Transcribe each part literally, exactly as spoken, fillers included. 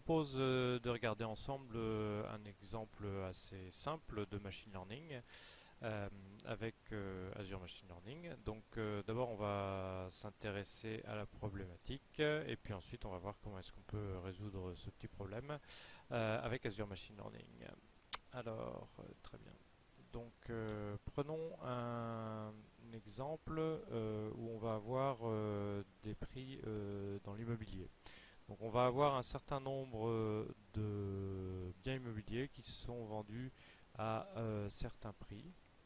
propose euh, de regarder ensemble euh, un exemple assez simple de machine learning euh, avec euh, Azure Machine Learning. Donc euh, d'abord on va s'intéresser à la problématique et puis ensuite on va voir comment est-ce qu'on peut résoudre ce petit problème euh, avec Azure Machine Learning. Alors, euh, très bien. Donc euh, prenons un, un exemple euh, où on va avoir euh, des prix euh, dans l'immobilier. Donc on va avoir un certain nombre euh, de biens immobiliers qui sont vendus à euh, certains prix.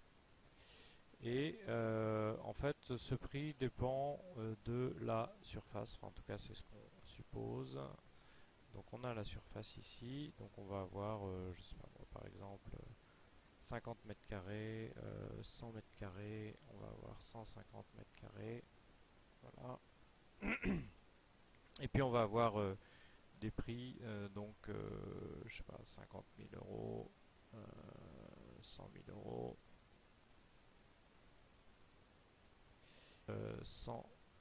Et euh, en fait, ce prix dépend euh, de la surface. Enfin, en tout cas, c'est ce qu'on suppose. Donc on a la surface ici. Donc on va avoir, euh, je sais pas moi, par exemple, cinquante mètres carrés, euh, cent mètres carrés. On va avoir cent cinquante mètres carrés. Voilà. Et puis on va avoir euh, des prix, euh, donc, euh, je sais pas, cinquante mille euros, euh, cent mille euros, euh, cent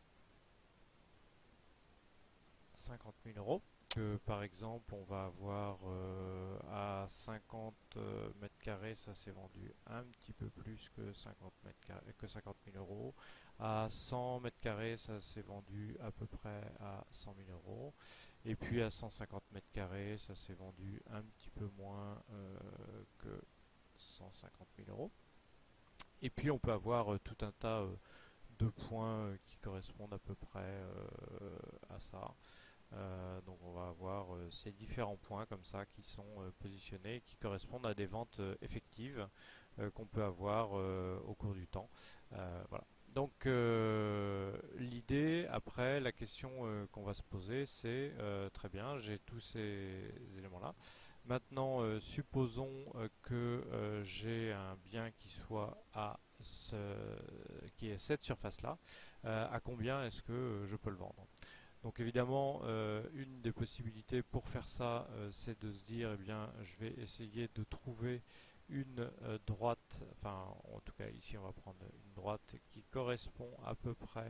cinquante mille euros. Que, par exemple, on va avoir euh, à cinquante euh, mètres carrés, ça s'est vendu un petit peu plus que cinquante mètres carrés, que cinquante mille euros. À cent mètres carrés, ça s'est vendu à peu près à cent mille euros. Et puis à cent cinquante mètres carrés, ça s'est vendu un petit peu moins euh, que cent cinquante mille euros. Et puis on peut avoir euh, tout un tas euh, de points euh, qui correspondent à peu près euh, à ça. Euh, donc on va avoir euh, ces différents points comme ça qui sont euh, positionnés, qui correspondent à des ventes euh, effectives euh, qu'on peut avoir euh, au cours du temps. Euh, voilà. Donc euh, l'idée, après, la question euh, qu'on va se poser, c'est euh, très bien, j'ai tous ces éléments-là. Maintenant, euh, supposons euh, que euh, j'ai un bien qui soit à ce, qui est cette surface-là. Euh, à combien est-ce que euh, je peux le vendre? Donc évidemment, euh, une des possibilités pour faire ça, euh, c'est de se dire, eh bien, je vais essayer de trouver une euh, droite, enfin, en tout cas ici, on va prendre une droite qui correspond à peu près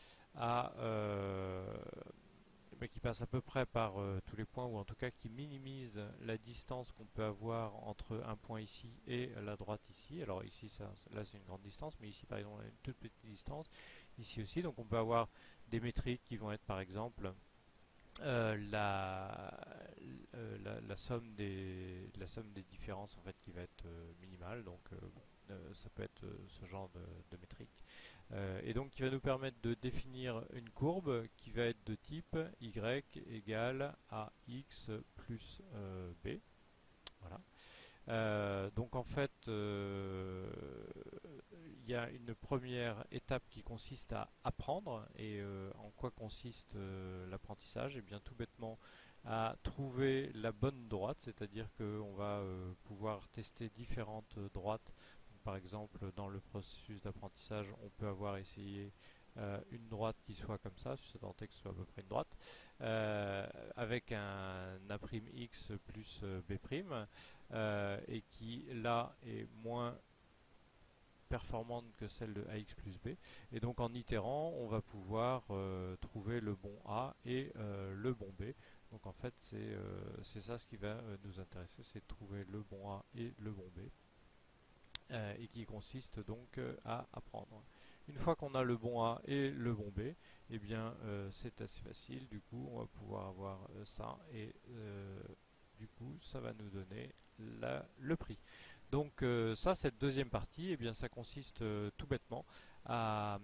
à, euh, mais qui passe à peu près par euh, tous les points, ou en tout cas qui minimise la distance qu'on peut avoir entre un point ici et la droite ici. Alors ici, ça, là, c'est une grande distance, mais ici, par exemple, on a une toute petite distance. Ici aussi, donc on peut avoir des métriques qui vont être, par exemple, euh, la, euh, la, la somme des la somme des différences en fait qui va être euh, minimale. Donc euh, bon, euh, ça peut être euh, ce genre de, de métrique. Euh, et donc qui va nous permettre de définir une courbe qui va être de type y égale à x plus euh, b. Voilà. Euh, donc en fait, euh, il y a une première étape qui consiste à apprendre. Et euh, en quoi consiste euh, l'apprentissage? Et bien tout bêtement à trouver la bonne droite, c'est-à-dire qu'on va euh, pouvoir tester différentes droites. Donc, par exemple, dans le processus d'apprentissage, on peut avoir essayé euh, une droite qui soit comme ça, si tant est que ce soit à peu près une droite, euh, avec un a'x plus euh, b', euh, et qui là est moins performante que celle de ax plus b. Et donc en itérant, on va pouvoir euh, trouver le bon a et euh, le bon b. Donc en fait, c'est euh, c'est ça ce qui va euh, nous intéresser, c'est de trouver le bon a et le bon b. Euh, et qui consiste donc euh, à apprendre. Une fois qu'on a le bon A et le bon B, eh bien euh, c'est assez facile. Du coup, on va pouvoir avoir euh, ça et euh, du coup, ça va nous donner la, le prix. Donc euh, ça, cette deuxième partie, eh bien ça consiste euh, tout bêtement à,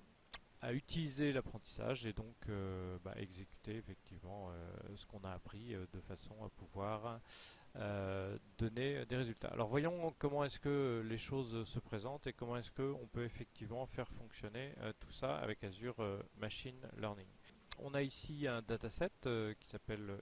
à utiliser l'apprentissage et donc euh, bah, exécuter effectivement euh, ce qu'on a appris euh, de façon à pouvoir euh, donner des résultats. Alors voyons comment est-ce que les choses se présentent et comment est-ce qu'on peut effectivement faire fonctionner euh, tout ça avec Azure euh, Machine Learning. On a ici un dataset euh, qui s'appelle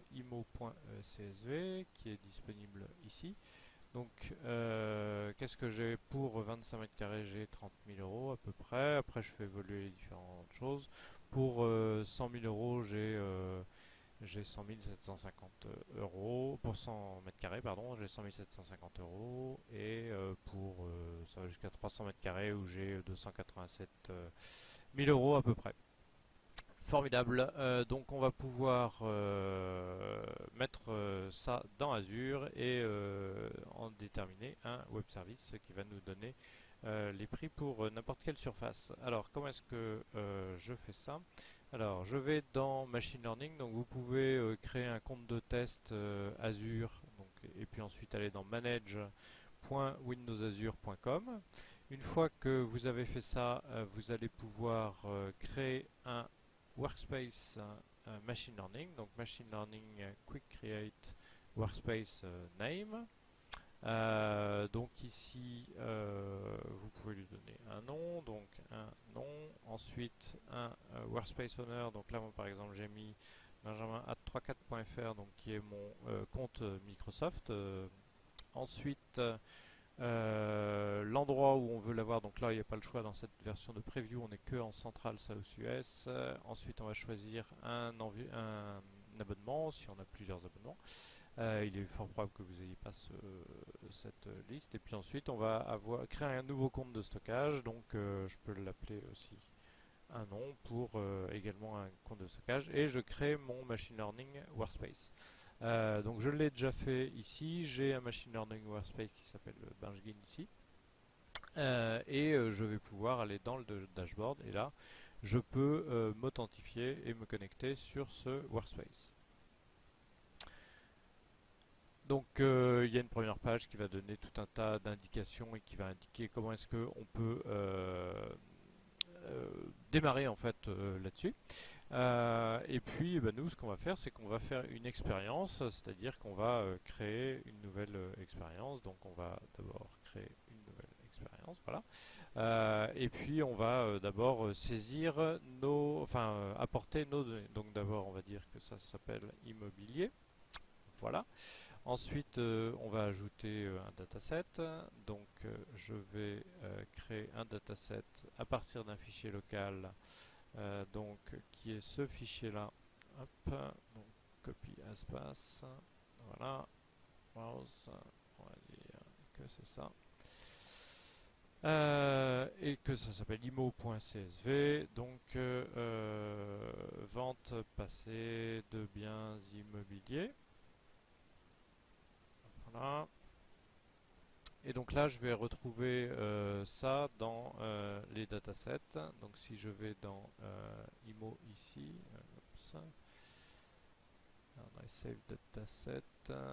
imo.csv qui est disponible ici. Donc euh, qu'est-ce que j'ai pour vingt-cinq mètres carrés? J'ai trente mille euros à peu près. Après je fais évoluer les différentes choses. Pour euh, cent mille euros, j'ai euh, j'ai cent mille sept cent cinquante euros pour cent mètres carrés, pardon, j'ai cent mille sept cent cinquante euros. Et euh, pour euh, ça va jusqu'à trois cents mètres carrés où j'ai deux cent quatre-vingt-sept mille euros à peu près. Formidable. Euh, donc on va pouvoir euh, mettre euh, ça dans Azure et euh, en déterminer un web service qui va nous donner euh, les prix pour euh, n'importe quelle surface. Alors comment est-ce que euh, je fais ça? Alors je vais dans Machine Learning, donc vous pouvez euh, créer un compte de test euh, Azure donc, et puis ensuite aller dans manage point windows azure point com. Une fois que vous avez fait ça, euh, vous allez pouvoir euh, créer un workspace euh, machine learning, donc machine learning euh, quick create workspace euh, name. Euh, donc ici, euh, vous pouvez lui donner un nom, donc un nom, ensuite un euh, workspace owner, donc là moi par exemple j'ai mis benjamin arobase trois quatre point f r, donc qui est mon euh, compte Microsoft. Euh, ensuite euh, l'endroit où on veut l'avoir, donc là il n'y a pas le choix dans cette version de preview, on n'est que en centrale South U S. Euh, ensuite on va choisir un, un, abonnement si on a plusieurs abonnements. Euh, il est fort probable que vous n'ayez pas ce, cette liste. Et puis ensuite on va avoir, créer un nouveau compte de stockage, donc euh, je peux l'appeler aussi un nom pour euh, également un compte de stockage, et je crée mon machine learning workspace. Euh, donc je l'ai déjà fait ici, j'ai un machine learning workspace qui s'appelle Benjgin ici, euh, et euh, je vais pouvoir aller dans le dashboard, et là je peux euh, m'authentifier et me connecter sur ce workspace. Donc euh, il y a une première page qui va donner tout un tas d'indications et qui va indiquer comment est-ce qu'on peut euh, euh, démarrer en fait euh, là-dessus. Euh, et puis bah, nous ce qu'on va faire, c'est qu'on va faire une expérience, c'est-à-dire qu'on va euh, créer une nouvelle euh, expérience. Donc on va d'abord créer une nouvelle expérience, voilà. Euh, et puis on va euh, d'abord euh, saisir nos, enfin euh, apporter nos données. Donc d'abord on va dire que ça s'appelle immobilier, voilà. Ensuite, euh, on va ajouter euh, un dataset. Donc, euh, je vais euh, créer un dataset à partir d'un fichier local, euh, donc qui est ce fichier-là. Hop, donc copie espace. Voilà. Mouse. On va dire que c'est ça. Euh, et que ça s'appelle imo.csv. Donc, euh, euh, vente passée de biens immobiliers. Voilà. Et donc là, je vais retrouver euh, ça dans euh, les datasets. Donc si je vais dans euh, imo ici, euh, on a save dataset,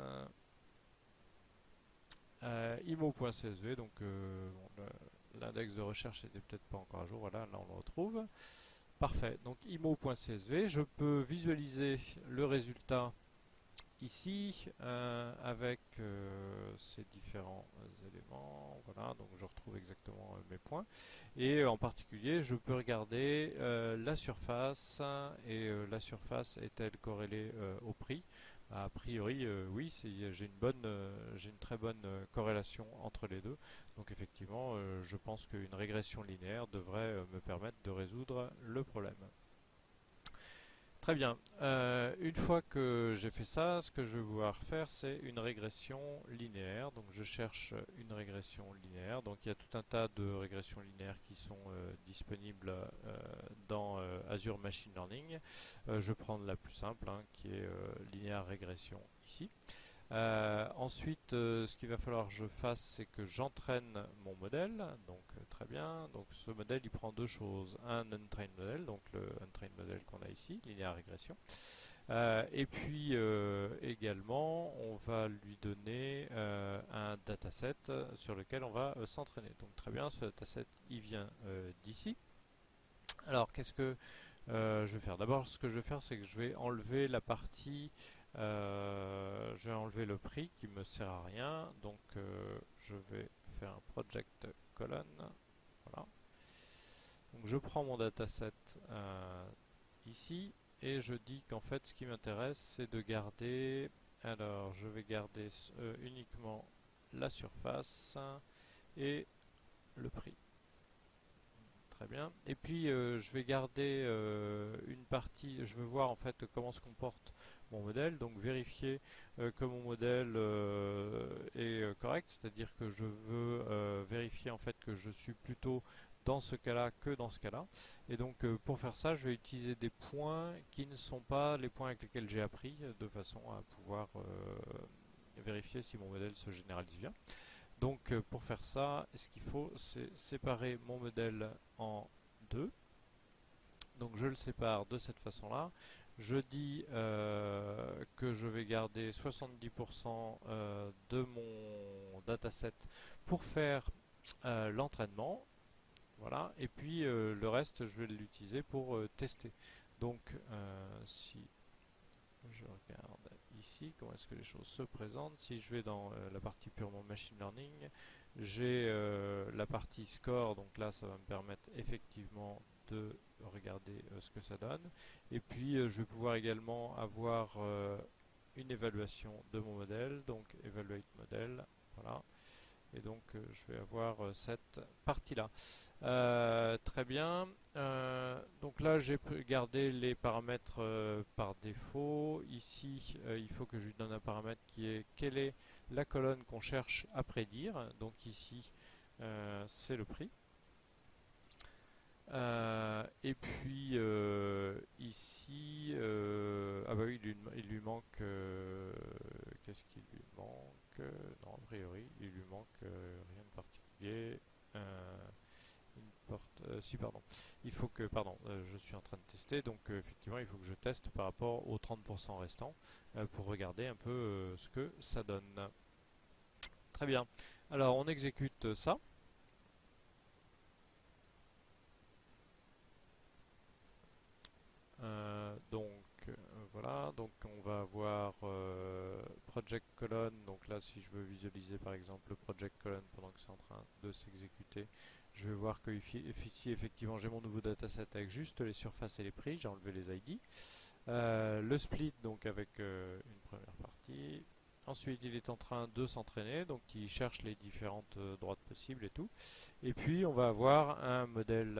euh, imo.csv, donc euh, bon, l'index de recherche n'était peut-être pas encore à jour. Voilà, là on le retrouve. Parfait. Donc imo.csv, je peux visualiser le résultat ici euh, avec euh, ces différents euh, éléments. Voilà, donc je retrouve exactement euh, mes points, et euh, en particulier je peux regarder euh, la surface, et euh, la surface est-elle corrélée euh, au prix? A priori euh, oui, j'ai une bonne euh, j'ai une très bonne euh, corrélation entre les deux, donc effectivement euh, je pense qu'une régression linéaire devrait euh, me permettre de résoudre le problème. Très bien. Euh, une fois que j'ai fait ça, ce que je vais vouloir faire, c'est une régression linéaire. Donc je cherche une régression linéaire. Donc il y a tout un tas de régressions linéaires qui sont euh, disponibles euh, dans euh, Azure Machine Learning. Euh, je vais prendre la plus simple, hein, qui est euh, linéaire régression ici. Euh, ensuite, euh, ce qu'il va falloir que je fasse, c'est que j'entraîne mon modèle. Donc euh, très bien. Donc ce modèle, il prend deux choses. Un untrained model, donc le untrained model qu'on a ici, linéaire régression. Euh, et puis euh, également, on va lui donner euh, un dataset sur lequel on va euh, s'entraîner. Donc très bien, ce dataset, il vient euh, d'ici. Alors qu'est-ce que euh, je vais faire? D'abord, ce que je vais faire, c'est que je vais enlever la partie Euh, je vais enlever le prix qui me sert à rien, donc euh, je vais faire un project colon. Voilà. Donc je prends mon dataset euh, ici, et je dis qu'en fait ce qui m'intéresse, c'est de garder, alors je vais garder euh, uniquement la surface et le prix. Très bien. Et puis euh, je vais garder euh, une partie, je veux voir en fait comment se comporte mon modèle, donc vérifier euh, que mon modèle euh, est euh, correct, c'est-à-dire que je veux euh, vérifier en fait que je suis plutôt dans ce cas-là que dans ce cas-là. Et donc euh, pour faire ça, je vais utiliser des points qui ne sont pas les points avec lesquels j'ai appris, de façon à pouvoir euh, vérifier si mon modèle se généralise bien. Donc euh, pour faire ça, ce qu'il faut, c'est séparer mon modèle en deux. Donc je le sépare de cette façon-là. Je dis euh, que je vais garder soixante-dix pour cent euh, de mon dataset pour faire euh, l'entraînement. Voilà. Et puis euh, le reste, je vais l'utiliser pour euh, tester. Donc euh, si je regarde ici comment est-ce que les choses se présentent, si je vais dans euh, la partie purement machine learning, j'ai euh, la partie score, donc là ça va me permettre effectivement de regarder euh, ce que ça donne. Et puis euh, je vais pouvoir également avoir euh, une évaluation de mon modèle, donc evaluate model, voilà. Et donc euh, je vais avoir euh, cette partie-là. Euh, très bien. Euh, donc là, j'ai gardé les paramètres euh, par défaut. Ici, euh, il faut que je lui donne un paramètre qui est quelle est la colonne qu'on cherche à prédire. Donc ici, euh, c'est le prix. Euh, et puis euh, ici, euh, ah bah oui, il lui, il lui manque. Euh, Qu'est-ce qu'il lui manque? Non, a priori, il lui manque euh, rien de particulier. Euh, une porte, euh, si pardon, il faut que, pardon, euh, je suis en train de tester, donc euh, effectivement il faut que je teste par rapport aux trente pour cent restants euh, pour regarder un peu euh, ce que ça donne. Très bien, alors on exécute ça. Euh, donc euh, voilà, donc on va avoir euh, project colon, donc là si je veux visualiser par exemple le project colon pendant que c'est en train de s'exécuter, je vais voir que ici effectivement j'ai mon nouveau dataset avec juste les surfaces et les prix, j'ai enlevé les I D. Euh, le split donc avec euh, une première partie. Ensuite il est en train de s'entraîner, donc il cherche les différentes euh, droites possibles et tout. Et puis on va avoir un modèle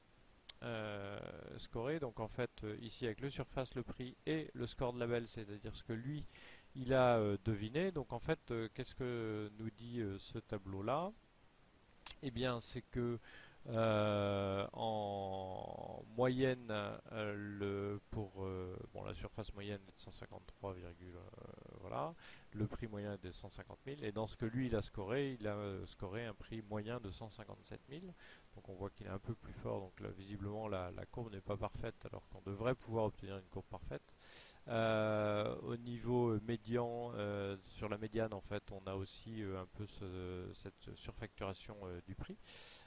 euh, scoré, donc en fait euh, ici avec le surface, le prix et le score de label, c'est-à-dire ce que lui il a euh, deviné. Donc en fait euh, qu'est-ce que nous dit euh, ce tableau là? Eh bien c'est que euh, en moyenne euh, le, pour euh, bon, la surface moyenne est de cent cinquante-trois, euh, voilà, le prix moyen est de cent cinquante mille, et dans ce que lui il a scoré, il a euh, scoré un prix moyen de cent cinquante-sept mille. Donc on voit qu'il est un peu plus fort, donc là visiblement la, la courbe n'est pas parfaite alors qu'on devrait pouvoir obtenir une courbe parfaite. Euh, au niveau médian, euh, sur la médiane en fait on a aussi euh, un peu ce, cette surfacturation euh, du prix.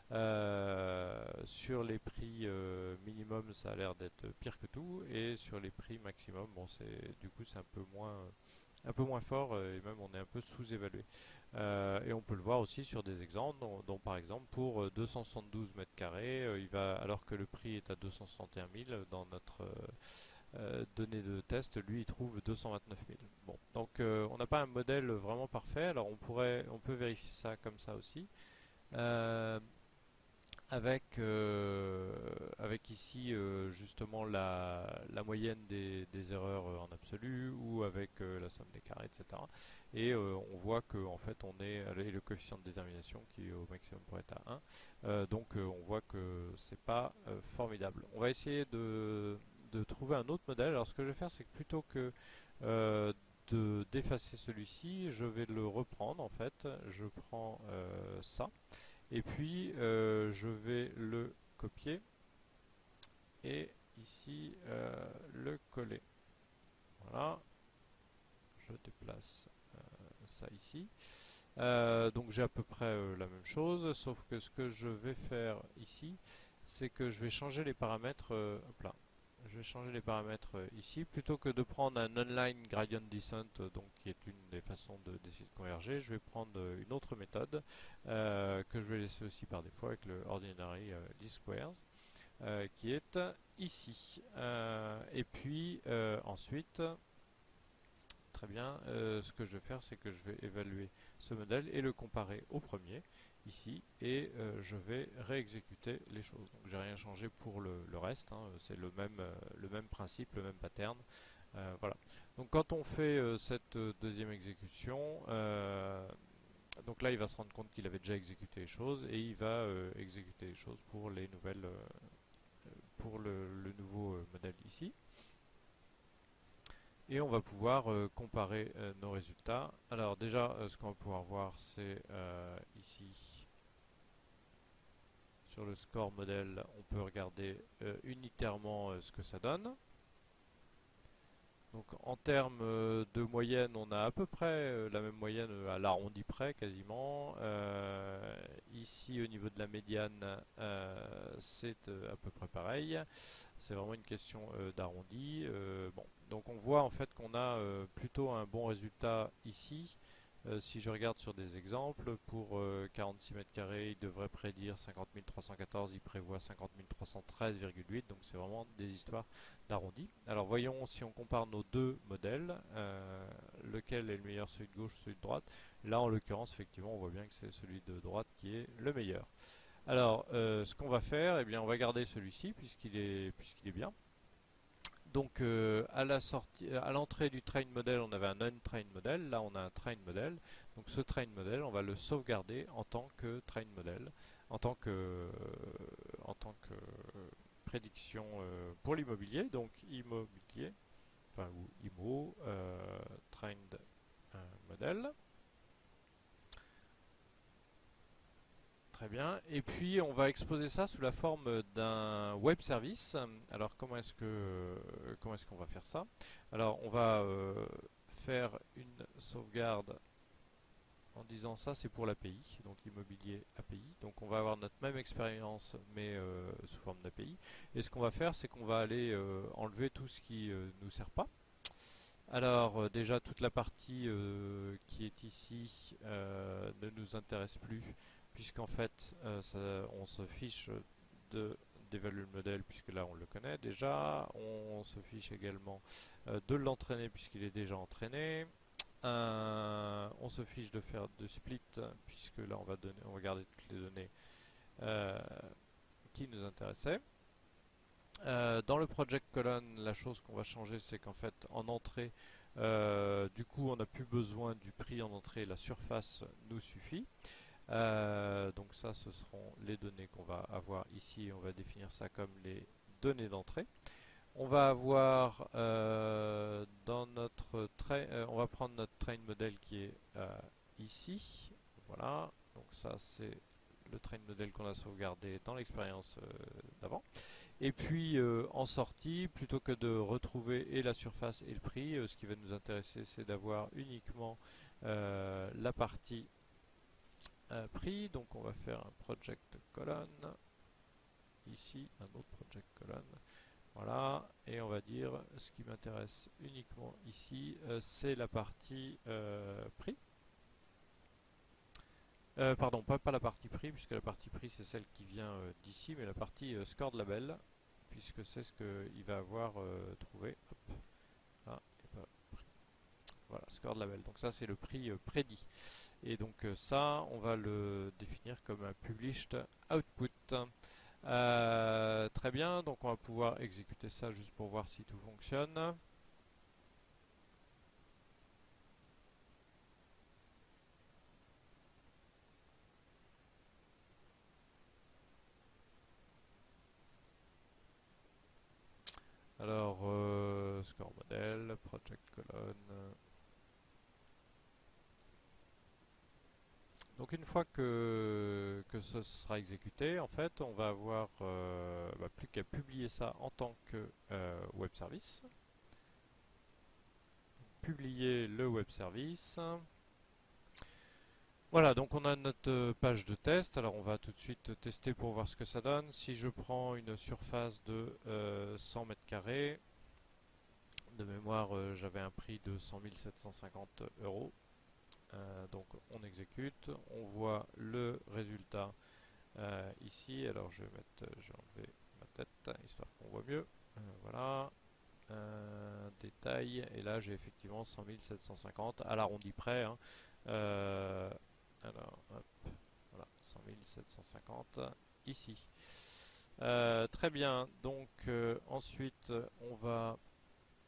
Euh, sur les prix euh, minimum, ça a l'air d'être pire que tout, et sur les prix maximum, bon, c'est du coup c'est un peu moins, un peu moins fort, euh, et même on est un peu sous-évalué. Euh, et on peut le voir aussi sur des exemples, dont, dont par exemple pour euh, deux cent soixante-douze mètres carrés, euh, il va, alors que le prix est à deux cent soixante et un mille dans notre euh, euh, donnée de test, lui il trouve deux cent vingt-neuf mille. Bon, donc euh, on n'a pas un modèle vraiment parfait. Alors on pourrait, on peut vérifier ça comme ça aussi. Euh, avec, euh, avec ici euh, justement la, la moyenne des, des erreurs euh, en absolu, ou avec euh, la somme des carrés, et cetera. Et euh, on voit que en fait on est, et le coefficient de détermination qui au maximum pourrait être à un. Euh, donc euh, on voit que c'est pas euh, formidable. On va essayer de, de trouver un autre modèle. Alors ce que je vais faire, c'est que plutôt que euh, de d'effacer celui-ci, je vais le reprendre en fait. Je prends euh, ça. Et puis euh, je vais le copier et ici euh, le coller. Voilà, je déplace euh, ça ici. Euh, donc j'ai à peu près euh, la même chose, sauf que ce que je vais faire ici, c'est que je vais changer les paramètres. Euh, hop là. Je vais changer les paramètres euh, ici, plutôt que de prendre un online gradient descent, euh, donc qui est une des façons de d'essayer de converger. Je vais prendre euh, une autre méthode euh, que je vais laisser aussi par défaut avec le ordinary euh, least squares, euh, qui est ici. Euh, et puis euh, ensuite, très bien, euh, ce que je vais faire, c'est que je vais évaluer ce modèle et le comparer au premier ici, et euh, je vais réexécuter les choses. Donc j'ai rien changé pour le, le reste, hein, c'est le même, euh, le même principe, le même pattern. Euh, voilà. Donc quand on fait euh, cette euh, deuxième exécution, euh, donc là il va se rendre compte qu'il avait déjà exécuté les choses et il va euh, exécuter les choses pour les nouvelles, euh, pour le, le nouveau euh, modèle ici. Et on va pouvoir euh, comparer euh, nos résultats. Alors déjà, euh, ce qu'on va pouvoir voir, c'est euh, ici sur le score modèle, on peut regarder euh, unitairement euh, ce que ça donne. Donc en termes euh, de moyenne, on a à peu près euh, la même moyenne euh, à l'arrondi près quasiment. Euh, ici au niveau de la médiane, euh, c'est euh, à peu près pareil. C'est vraiment une question euh, d'arrondi. Euh, bon. Donc on voit en fait qu'on a euh, plutôt un bon résultat ici. Euh, si je regarde sur des exemples, pour euh, quarante-six mètres carrés, il devrait prédire cinquante mille trois cent quatorze, il prévoit cinquante mille trois cent treize virgule huit, donc c'est vraiment des histoires d'arrondi. Alors voyons si on compare nos deux modèles, euh, lequel est le meilleur, celui de gauche ou celui de droite. Là en l'occurrence, effectivement, on voit bien que c'est celui de droite qui est le meilleur. Alors, euh, ce qu'on va faire, eh bien, on va garder celui-ci puisqu'il est, puisqu'il est bien. Donc, euh, à la sortie, à l'entrée du train model, on avait un untrain model. Là, on a un train model. Donc, ce train model, on va le sauvegarder en tant que train model, en tant que, euh, en tant que euh, prédiction euh, pour l'immobilier. Donc, immobilier, enfin, ou immo, euh, trained euh, model. Très bien. Et puis on va exposer ça sous la forme d'un web service. Alors comment est-ce que comment est-ce qu'on va faire ça? Alors on va euh, faire une sauvegarde en disant ça c'est pour l'A P I, donc immobilier A P I. Donc on va avoir notre même expérience mais euh, sous forme d'A P I. Et ce qu'on va faire c'est qu'on va aller euh, enlever tout ce qui euh, nous sert pas. Alors euh, déjà toute la partie euh, qui est ici euh, ne nous intéresse plus puisqu'en fait euh, ça, on se fiche de d'évaluer le modèle puisque là on le connaît déjà, on, on se fiche également euh, de l'entraîner puisqu'il est déjà entraîné, euh, on se fiche de faire de split puisque là on va, donner, on va garder toutes les données euh, qui nous intéressaient. Euh, dans le project column, la chose qu'on va changer, c'est qu'en fait, en entrée, euh, du coup, on n'a plus besoin du prix en entrée, la surface nous suffit. Euh, donc ça, ce seront les données qu'on va avoir ici. On va définir ça comme les données d'entrée. On va avoir euh, dans notre train, euh, on va prendre notre train model qui est euh, ici. Voilà. Donc ça, c'est le train model qu'on a sauvegardé dans l'expérience euh, d'avant. Et puis euh, en sortie, plutôt que de retrouver et la surface et le prix, euh, ce qui va nous intéresser, c'est d'avoir uniquement euh, la partie euh, prix. Donc on va faire un project column. Ici, un autre project column. Voilà, et on va dire ce qui m'intéresse uniquement ici, euh, c'est la partie euh, prix. Euh, pardon, pas, pas la partie prix, puisque la partie prix c'est celle qui vient euh, d'ici, mais la partie euh, score de label, puisque c'est ce qu'il va avoir euh, trouvé. Hop. Ah, et pas prix. Voilà, score de label. Donc ça c'est le prix euh, prédit. Et donc euh, ça, on va le définir comme un published output. Euh, très bien, donc on va pouvoir exécuter ça juste pour voir si tout fonctionne. Alors, euh, score model, project colonne. Donc une fois que, que ce sera exécuté, en fait, on va avoir euh, bah, plus qu'à publier ça en tant que euh, web service. Publier le web service. Voilà, donc on a notre page de test. Alors on va tout de suite tester pour voir ce que ça donne. Si je prends une surface de euh, cent mètres carrés, de mémoire, euh, j'avais un prix de cent mille sept cent cinquante euros. Euh, donc on exécute, on voit le résultat euh, ici. Alors je vais mettre, je vais enlever ma tête histoire qu'on voit mieux. Euh, voilà, euh, détail. Et là j'ai effectivement cent mille sept cent cinquante à l'arrondi près. Hein. Euh, alors, hop, voilà, cent mille sept cent cinquante ici. Euh, très bien. Donc euh, ensuite on va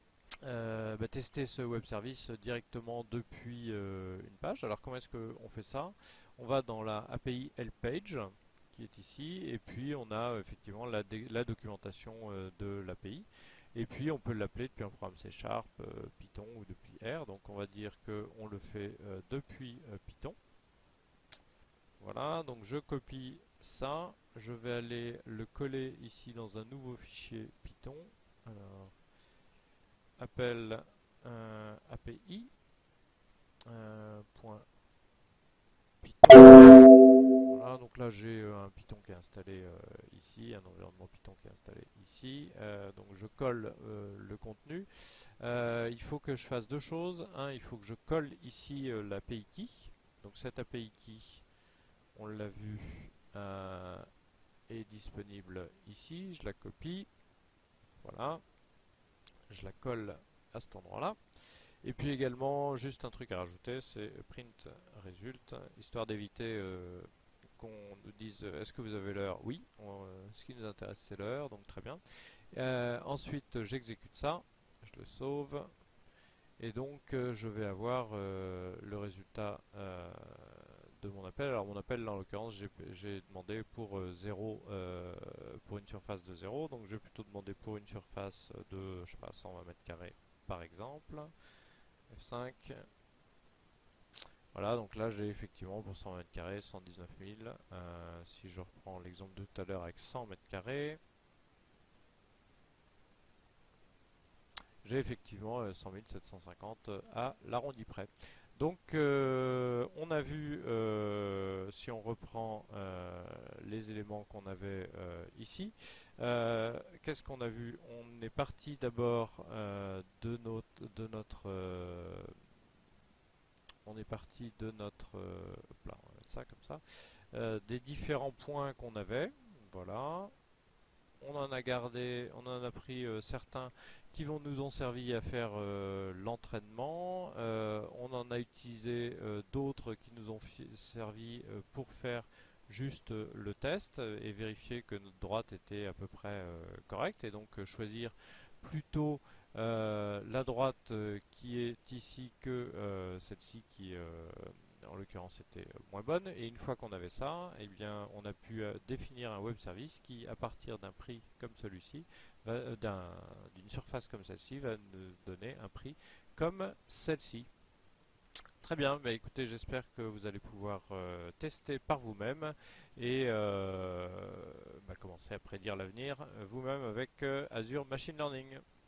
euh, bah, tester ce web service directement depuis euh, une page. Alors comment est-ce qu'on fait ça? On va dans la A P I help page qui est ici, et puis on a effectivement la, la documentation euh, de l'A P I, et puis on peut l'appeler depuis un programme C Sharp, euh, Python ou depuis R. Donc on va dire qu'on le fait euh, depuis euh, Python. Voilà, donc je copie ça, je vais aller le coller ici dans un nouveau fichier Python. Alors, appel euh, A P I euh, point Python. Voilà, donc là j'ai euh, un Python qui est installé euh, ici, un environnement Python qui est installé ici. Euh, donc je colle euh, le contenu. Euh, il faut que je fasse deux choses. Un, il faut que je colle ici euh, l'A P I key. Donc cette A P I key, on l'a vu, euh, est disponible ici. Je la copie. Voilà. Je la colle à cet endroit-là. Et puis également, juste un truc à rajouter, c'est print result, histoire d'éviter euh, qu'on nous dise euh, est-ce que vous avez l'heure? Oui, on, euh, ce qui nous intéresse c'est l'heure, donc très bien. Euh, ensuite, j'exécute ça, je le sauve, et donc euh, je vais avoir euh, le résultat euh, de mon appel. Alors mon appel, là, en l'occurrence, j'ai demandé pour euh, zéro, euh, pour une surface de zéro, donc je vais plutôt demander pour une surface de, je sais pas, cent vingt mètres carrés par exemple. F cinq. Voilà, donc là j'ai effectivement pour cent mètres carrés cent dix-neuf mille. Euh, si je reprends l'exemple de tout à l'heure avec cent mètres carrés, j'ai effectivement euh, cent mille sept cent cinquante à l'arrondi près. Donc euh, on a vu, euh, si on reprend euh, les éléments qu'on avait euh, ici, euh, qu'est-ce qu'on a vu? On est parti d'abord euh, de notre, de notre euh, on est parti de notre, euh, hop là, on va mettre ça comme ça, euh, des différents points qu'on avait. Voilà. On en a gardé, on en a pris euh, certains qui vont nous ont servi à faire euh, l'entraînement. Euh, on en a utilisé euh, d'autres qui nous ont servi euh, pour faire juste euh, le test et vérifier que notre droite était à peu près euh, correcte. Et donc euh, choisir plutôt euh, la droite euh, qui est ici que euh, celle-ci qui euh, en l'occurrence était moins bonne. Et une fois qu'on avait ça, eh bien, on a pu euh, définir un web service qui, à partir d'un prix comme celui-ci, euh, d'une surface comme celle-ci, va nous donner un prix comme celle-ci. Très bien, bah écoutez, j'espère que vous allez pouvoir euh, tester par vous-même et euh, bah, commencer à prédire l'avenir vous-même avec euh, Azure Machine Learning.